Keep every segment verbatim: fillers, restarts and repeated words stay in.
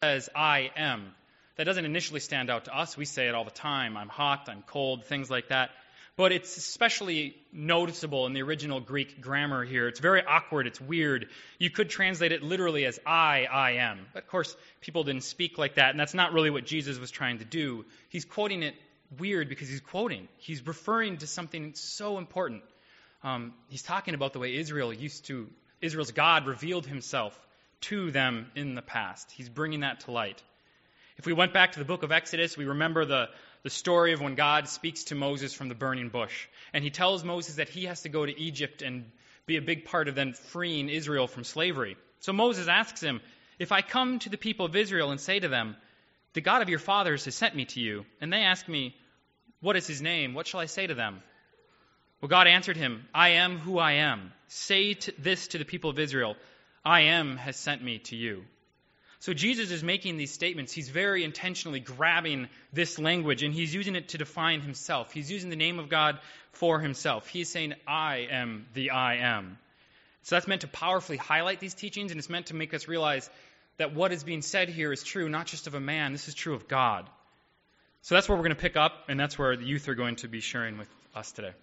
says, I am. That doesn't initially stand out to us. We say it all the time. I'm hot, I'm cold, things like that. But it's especially noticeable in the original Greek grammar here. It's very awkward. It's weird. You could translate it literally as I, I am. But of course, people didn't speak like that, and that's not really what Jesus was trying to do. He's quoting it weird because he's quoting. He's referring to something so important. Um, he's talking about the way Israel used to, Israel's God revealed himself to them in the past. He's bringing that to light. If we went back to the book of Exodus, we remember the, the story of when God speaks to Moses from the burning bush. And he tells Moses that he has to go to Egypt and be a big part of then freeing Israel from slavery. So Moses asks him, if I come to the people of Israel and say to them, the God of your fathers has sent me to you, and they ask me, what is his name? What shall I say to them? Well, God answered him, I am who I am. Say to this to the people of Israel, I am has sent me to you. So Jesus is making these statements. He's very intentionally grabbing this language, and he's using it to define himself. He's using the name of God for himself. He's saying, I am the I am. So that's meant to powerfully highlight these teachings, and it's meant to make us realize that what is being said here is true, not just of a man. This is true of God. So that's where we're going to pick up, and that's where the youth are going to be sharing with us today.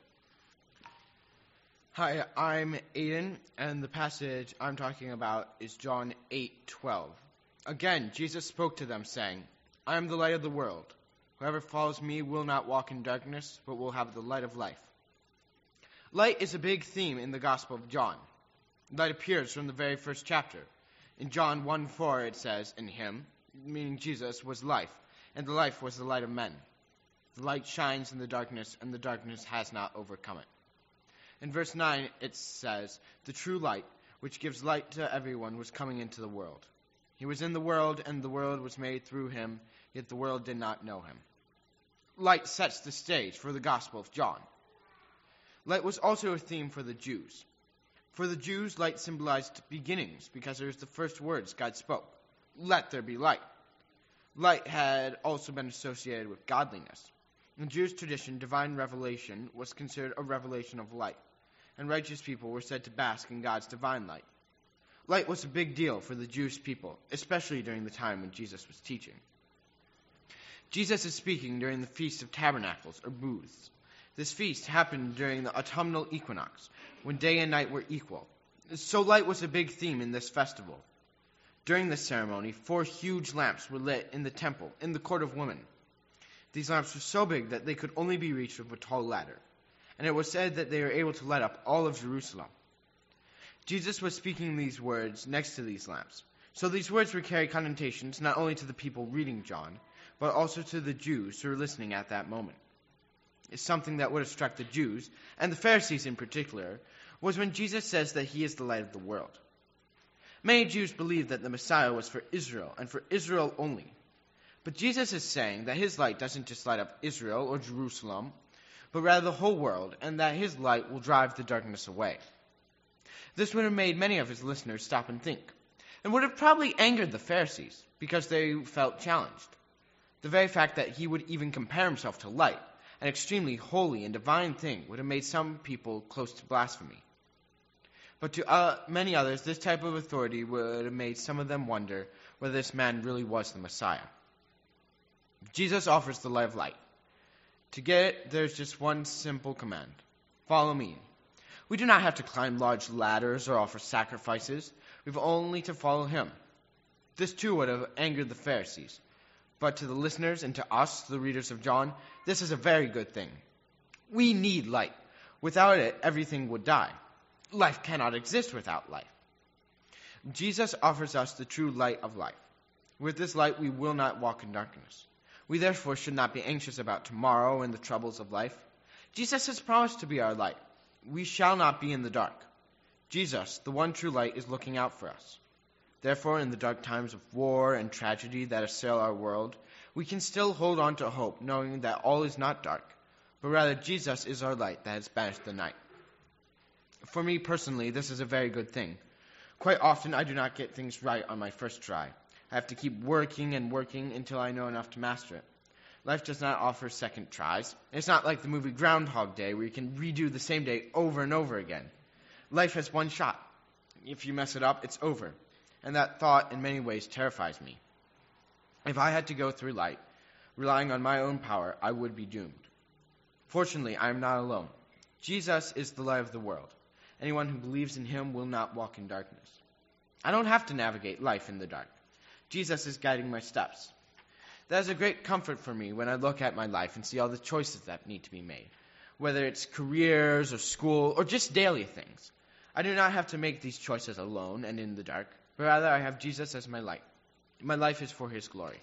Hi, I'm Aiden, and the passage I'm talking about is John eight twelve. Again, Jesus spoke to them, saying, I am the light of the world. Whoever follows me will not walk in darkness, but will have the light of life. Light is a big theme in the Gospel of John. Light appears from the very first chapter. In John one four it says, in him, meaning Jesus, was life, and the life was the light of men. The light shines in the darkness, and the darkness has not overcome it. In verse nine it says, the true light, which gives light to everyone, was coming into the world. He was in the world, and the world was made through him, yet the world did not know him. Light sets the stage for the Gospel of John. Light was also a theme for the Jews. For the Jews, light symbolized beginnings, because it was the first words God spoke. Let there be light. Light had also been associated with godliness. In Jewish tradition, divine revelation was considered a revelation of light, and righteous people were said to bask in God's divine light. Light was a big deal for the Jewish people, especially during the time when Jesus was teaching. Jesus is speaking during the Feast of Tabernacles, or Booths. This feast happened during the autumnal equinox, when day and night were equal. So light was a big theme in this festival. During this ceremony, four huge lamps were lit in the temple, in the court of women. These lamps were so big that they could only be reached with a tall ladder, and it was said that they were able to light up all of Jerusalem. Jesus was speaking these words next to these lamps. So these words would carry connotations not only to the people reading John, but also to the Jews who were listening at that moment. It's something that would have struck the Jews, and the Pharisees in particular, was when Jesus says that he is the light of the world. Many Jews believed that the Messiah was for Israel, and for Israel only. But Jesus is saying that his light doesn't just light up Israel or Jerusalem, but rather the whole world, and that his light will drive the darkness away. This would have made many of his listeners stop and think, and would have probably angered the Pharisees, because they felt challenged. The very fact that he would even compare himself to light, an extremely holy and divine thing, would have made some people close to blasphemy. But to uh, many others, this type of authority would have made some of them wonder whether this man really was the Messiah. Jesus offers the light of light. To get it, there's just one simple command. Follow me. We do not have to climb large ladders or offer sacrifices. We've only to follow him. This too would have angered the Pharisees. But to the listeners and to us, the readers of John, this is a very good thing. We need light. Without it, everything would die. Life cannot exist without life. Jesus offers us the true light of life. With this light, we will not walk in darkness. We therefore should not be anxious about tomorrow and the troubles of life. Jesus has promised to be our light. We shall not be in the dark. Jesus, the one true light, is looking out for us. Therefore, in the dark times of war and tragedy that assail our world, we can still hold on to hope, knowing that all is not dark, but rather Jesus is our light that has banished the night. For me personally, this is a very good thing. Quite often, I do not get things right on my first try. I have to keep working and working until I know enough to master it. Life does not offer second tries. It's not like the movie Groundhog Day, where you can redo the same day over and over again. Life has one shot. If you mess it up, it's over. And that thought, in many ways, terrifies me. If I had to go through life relying on my own power, I would be doomed. Fortunately, I am not alone. Jesus is the light of the world. Anyone who believes in him will not walk in darkness. I don't have to navigate life in the dark. Jesus is guiding my steps. That is a great comfort for me when I look at my life and see all the choices that need to be made, whether it's careers or school or just daily things. I do not have to make these choices alone and in the dark, but rather I have Jesus as my light. My life is for his glory.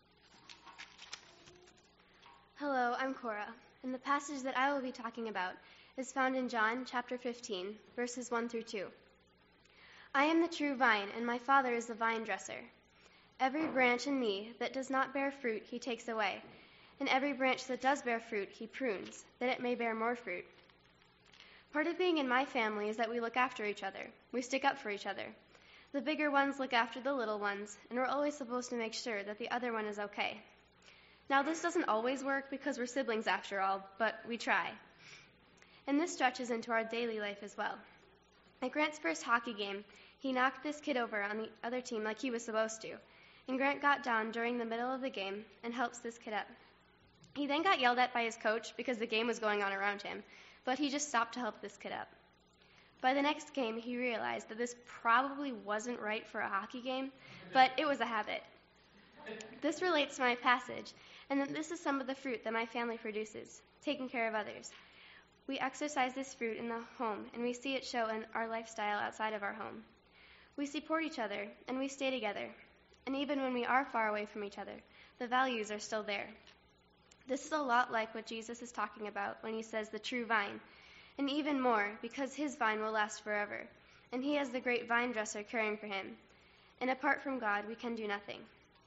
Hello, I'm Cora, and the passage that I will be talking about is found in John chapter fifteen, verses one through two. I am the true vine, and my Father is the vine dresser. Every branch in me that does not bear fruit he takes away, and every branch that does bear fruit he prunes, that it may bear more fruit. Part of being in my family is that we look after each other. We stick up for each other. The bigger ones look after the little ones, and we're always supposed to make sure that the other one is okay. Now, this doesn't always work because we're siblings after all, but we try. And this stretches into our daily life as well. At Grant's first hockey game, he knocked this kid over on the other team like he was supposed to, and Grant got down during the middle of the game and helps this kid up. He then got yelled at by his coach because the game was going on around him, but he just stopped to help this kid up. By the next game, he realized that this probably wasn't right for a hockey game, but it was a habit. This relates to my passage, and that this is some of the fruit that my family produces, taking care of others. We exercise this fruit in the home, and we see it show in our lifestyle outside of our home. We support each other, and we stay together. And even when we are far away from each other, the values are still there. This is a lot like what Jesus is talking about when he says the true vine, and even more because his vine will last forever, and he has the great vine dresser caring for him. And apart from God, we can do nothing.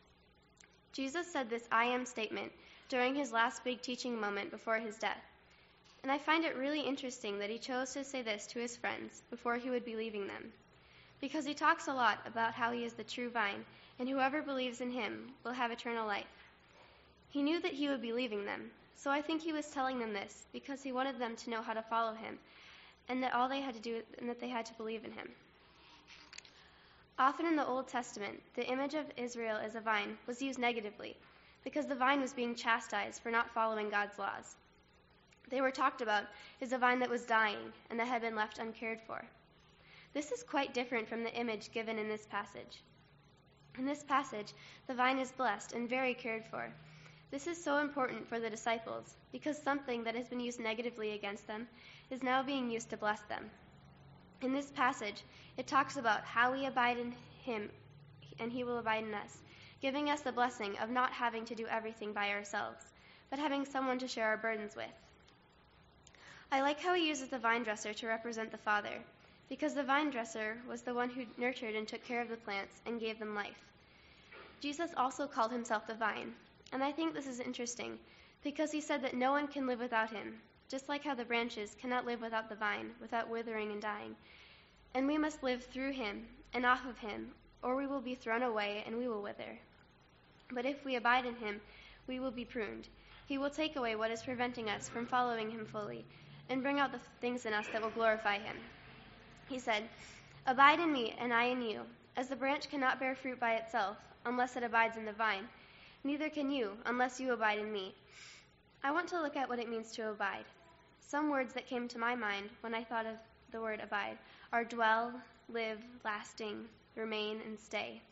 Jesus said this I am statement during his last big teaching moment before his death. And I find it really interesting that he chose to say this to his friends before he would be leaving them, because he talks a lot about how he is the true vine, and whoever believes in him will have eternal life. He knew that he would be leaving them, so I think he was telling them this because he wanted them to know how to follow him, and that all they had to do and that they had to believe in him. Often in the Old Testament, the image of Israel as a vine was used negatively, because the vine was being chastised for not following God's laws. They were talked about as a vine that was dying and that had been left uncared for. This is quite different from the image given in this passage. In this passage, the vine is blessed and very cared for. This is so important for the disciples because something that has been used negatively against them is now being used to bless them. In this passage, it talks about how we abide in him and he will abide in us, giving us the blessing of not having to do everything by ourselves, but having someone to share our burdens with. I like how he uses the vine dresser to represent the Father, because the vine dresser was the one who nurtured and took care of the plants and gave them life. Jesus also called himself the vine, and I think this is interesting, because he said that no one can live without him, just like how the branches cannot live without the vine, without withering and dying. And we must live through him and off of him, or we will be thrown away and we will wither. But if we abide in him, we will be pruned. He will take away what is preventing us from following him fully, and bring out the things in us that will glorify him. He said, Abide in me, and I in you. As the branch cannot bear fruit by itself, unless it abides in the vine, neither can you, unless you abide in me. I want to look at what it means to abide. Some words that came to my mind when I thought of the word abide are dwell, live, lasting, remain, and stay.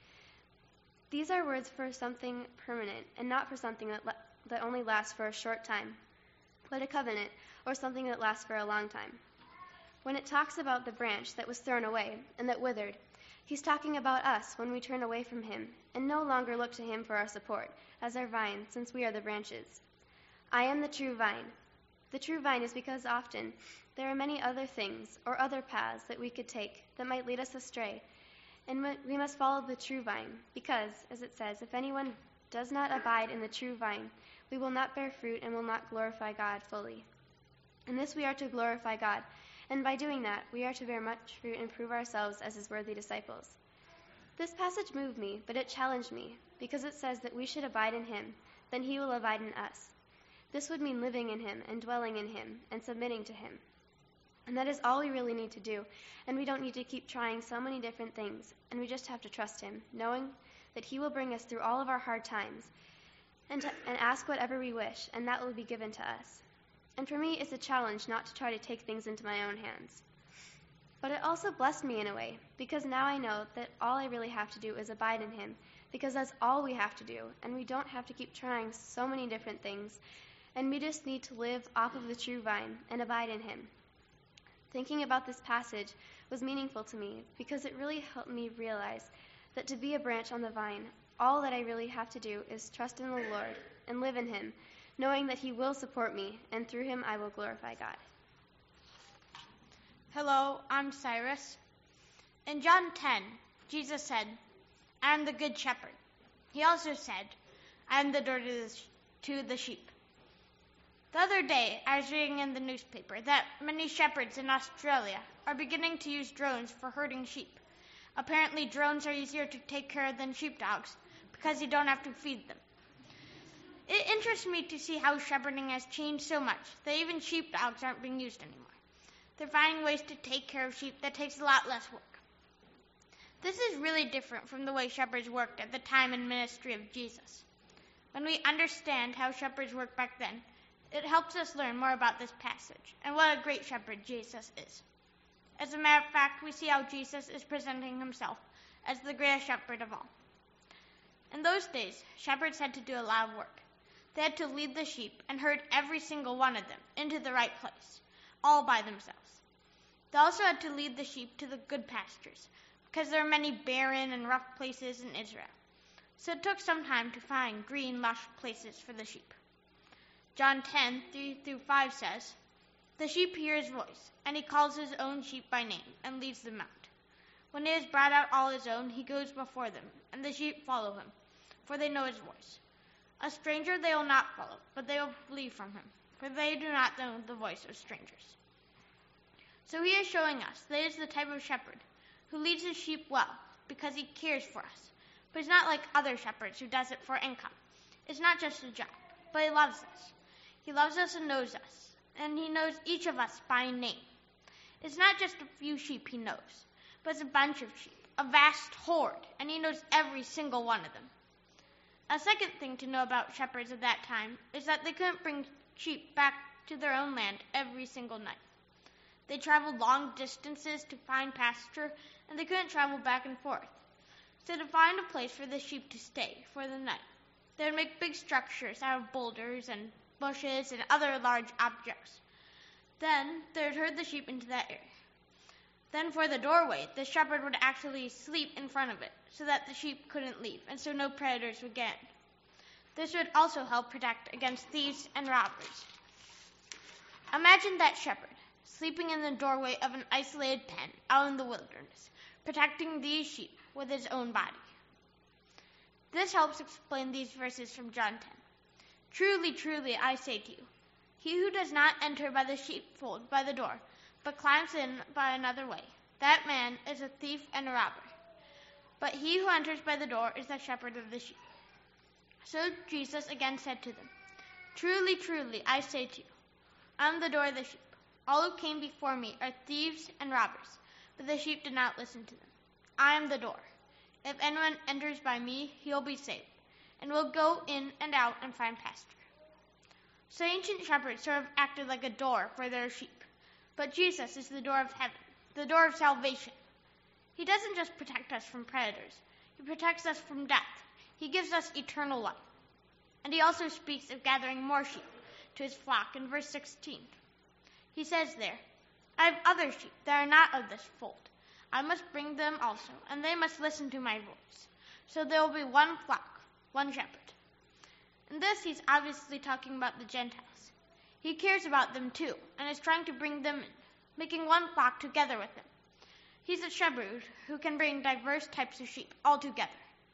These are words for something permanent, and not for something that, la- that only lasts for a short time, but a covenant, or something that lasts for a long time. When it talks about the branch that was thrown away and that withered, he's talking about us when we turn away from him and no longer look to him for our support as our vine, since we are the branches. I am the true vine. The true vine is because often there are many other things or other paths that we could take that might lead us astray, and we must follow the true vine because, as it says, if anyone does not abide in the true vine, we will not bear fruit and will not glorify God fully. In this we are to glorify God, and by doing that, we are to bear much fruit and prove ourselves as his worthy disciples. This passage moved me, but it challenged me, because it says that we should abide in him, then he will abide in us. This would mean living in him and dwelling in him and submitting to him. And that is all we really need to do, and we don't need to keep trying so many different things, and we just have to trust him, knowing that he will bring us through all of our hard times and, to, and ask whatever we wish, and that will be given to us. And for me, it's a challenge not to try to take things into my own hands. But it also blessed me in a way, because now I know that all I really have to do is abide in him, because that's all we have to do, and we don't have to keep trying so many different things, and we just need to live off of the true vine and abide in him. Thinking about this passage was meaningful to me, because it really helped me realize that to be a branch on the vine, all that I really have to do is trust in the Lord and live in him, knowing that he will support me, and through him I will glorify God. Hello, I'm Cyrus. In John ten, Jesus said, I am the good shepherd. He also said, I am the door to the, sh- to the sheep. The other day, I was reading in the newspaper that many shepherds in Australia are beginning to use drones for herding sheep. Apparently, drones are easier to take care of than sheepdogs because you don't have to feed them. It interests me to see how shepherding has changed so much that even sheepdogs aren't being used anymore. They're finding ways to take care of sheep that takes a lot less work. This is really different from the way shepherds worked at the time and ministry of Jesus. When we understand how shepherds worked back then, it helps us learn more about this passage and what a great shepherd Jesus is. As a matter of fact, we see how Jesus is presenting himself as the greatest shepherd of all. In those days, shepherds had to do a lot of work. They had to lead the sheep and herd every single one of them into the right place, all by themselves. They also had to lead the sheep to the good pastures, because there are many barren and rough places in Israel. So it took some time to find green, lush places for the sheep. John ten, three through five says, The sheep hear his voice, and he calls his own sheep by name and leads them out. When he has brought out all his own, he goes before them, and the sheep follow him, for they know his voice. A stranger they will not follow, but they will flee from him, for they do not know the voice of strangers. So he is showing us that he is the type of shepherd who leads his sheep well, because he cares for us. But he's not like other shepherds who does it for income. It's not just a job, but he loves us. He loves us and knows us, and he knows each of us by name. It's not just a few sheep he knows, but it's a bunch of sheep, a vast horde, and he knows every single one of them. A second thing to know about shepherds of that time is that they couldn't bring sheep back to their own land every single night. They traveled long distances to find pasture, and they couldn't travel back and forth. So to find a place for the sheep to stay for the night, they would make big structures out of boulders and bushes and other large objects. Then they would herd the sheep into that area. Then for the doorway, the shepherd would actually sleep in front of it so that the sheep couldn't leave, and so no predators would get in. This would also help protect against thieves and robbers. Imagine that shepherd sleeping in the doorway of an isolated pen out in the wilderness, protecting these sheep with his own body. This helps explain these verses from John ten. Truly, truly, I say to you, he who does not enter by the sheepfold by the door, but climbs in by another way, that man is a thief and a robber. But he who enters by the door is the shepherd of the sheep. So Jesus again said to them, Truly, truly, I say to you, I am the door of the sheep. All who came before me are thieves and robbers, but the sheep did not listen to them. I am the door. If anyone enters by me, he will be saved, and will go in and out and find pasture. So ancient shepherds sort of acted like a door for their sheep. But Jesus is the door of heaven, the door of salvation. He doesn't just protect us from predators. He protects us from death. He gives us eternal life. And he also speaks of gathering more sheep to his flock in verse sixteen. He says there, I have other sheep that are not of this fold. I must bring them also, and they must listen to my voice. So there will be one flock, one shepherd. In this, he's obviously talking about the Gentiles. He cares about them too, and is trying to bring them in, making one flock together with him. He's a shepherd who can bring diverse types of sheep all together.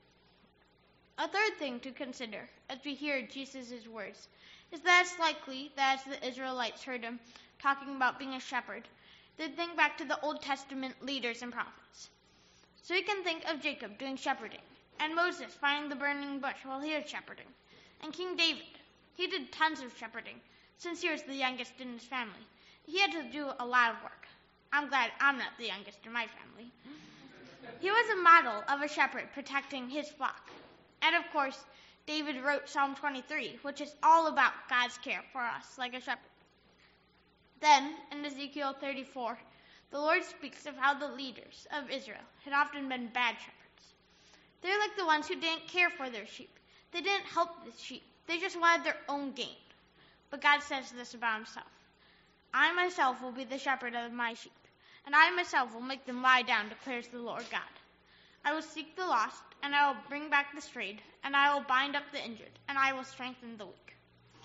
A third thing to consider as we hear Jesus' words is that it's likely that as the Israelites heard him talking about being a shepherd, they'd think back to the Old Testament leaders and prophets. So you can think of Jacob doing shepherding, and Moses finding the burning bush while he was shepherding, and King David. He did tons of shepherding, since he was the youngest in his family. He had to do a lot of work. I'm glad I'm not the youngest in my family. He was a model of a shepherd protecting his flock. And of course, David wrote Psalm twenty-three, which is all about God's care for us like a shepherd. Then, in Ezekiel thirty-four, the Lord speaks of how the leaders of Israel had often been bad shepherds. They're like the ones who didn't care for their sheep. They didn't help the sheep. They just wanted their own gain. But God says this about himself. I myself will be the shepherd of my sheep, and I myself will make them lie down, declares the Lord God. I will seek the lost, and I will bring back the strayed, and I will bind up the injured, and I will strengthen the weak.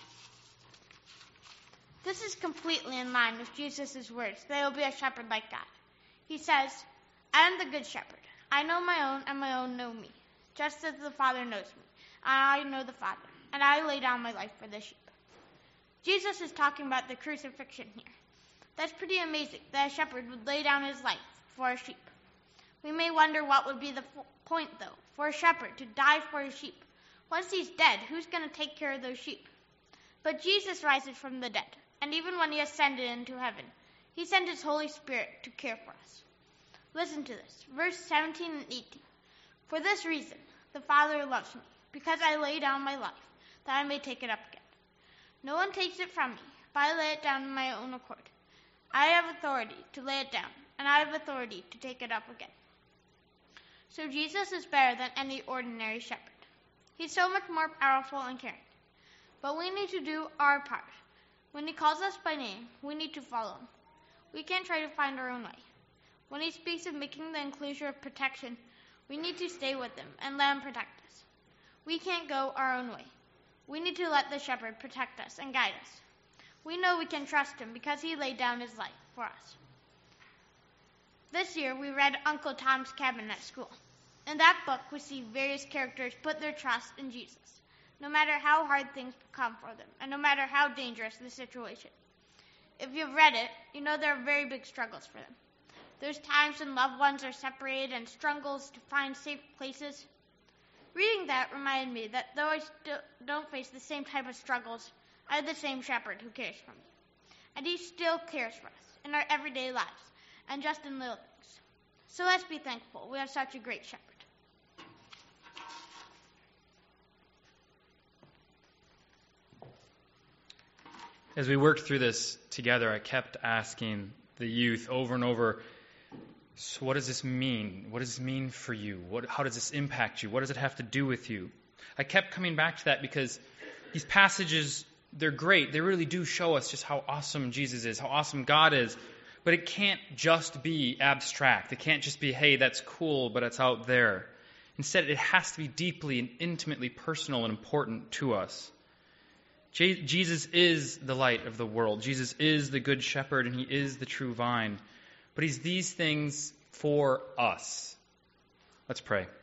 This is completely in line with Jesus' words that he will be a shepherd like God. He says, I am the good shepherd. I know my own, and my own know me, just as the Father knows me, and I know the Father, and I lay down my life for the sheep. Jesus is talking about the crucifixion here. That's pretty amazing that a shepherd would lay down his life for a sheep. We may wonder what would be the f- point, though, for a shepherd to die for his sheep. Once he's dead, who's going to take care of those sheep? But Jesus rises from the dead, and even when he ascended into heaven, he sent his Holy Spirit to care for us. Listen to this, verse seventeen and eighteen. For this reason, the Father loves me, because I lay down my life, that I may take it up again. No one takes it from me, but I lay it down in my own accord. I have authority to lay it down, and I have authority to take it up again. So Jesus is better than any ordinary shepherd. He's so much more powerful and caring. But we need to do our part. When he calls us by name, we need to follow him. We can't try to find our own way. When he speaks of making the enclosure of protection, we need to stay with him and let him protect us. We can't go our own way. We need to let the shepherd protect us and guide us. We know we can trust him because he laid down his life for us. This year, we read Uncle Tom's Cabin at school. In that book, we see various characters put their trust in Jesus, no matter how hard things become for them, and no matter how dangerous the situation. If you've read it, you know there are very big struggles for them. There's times when loved ones are separated and struggles to find safe places. Reading that reminded me that though I still don't face the same type of struggles, I have the same shepherd who cares for me. And he still cares for us in our everyday lives and just in little things. So let's be thankful we have such a great shepherd. As we worked through this together, I kept asking the youth over and over, so what does this mean? What does this mean for you? What, how does this impact you? What does it have to do with you? I kept coming back to that because these passages, they're great. They really do show us just how awesome Jesus is, how awesome God is. But it can't just be abstract. It can't just be, hey, that's cool, but it's out there. Instead, it has to be deeply and intimately personal and important to us. Je- Jesus is the light of the world. Jesus is the good shepherd, and he is the true vine. But he's these things for us. Let's pray.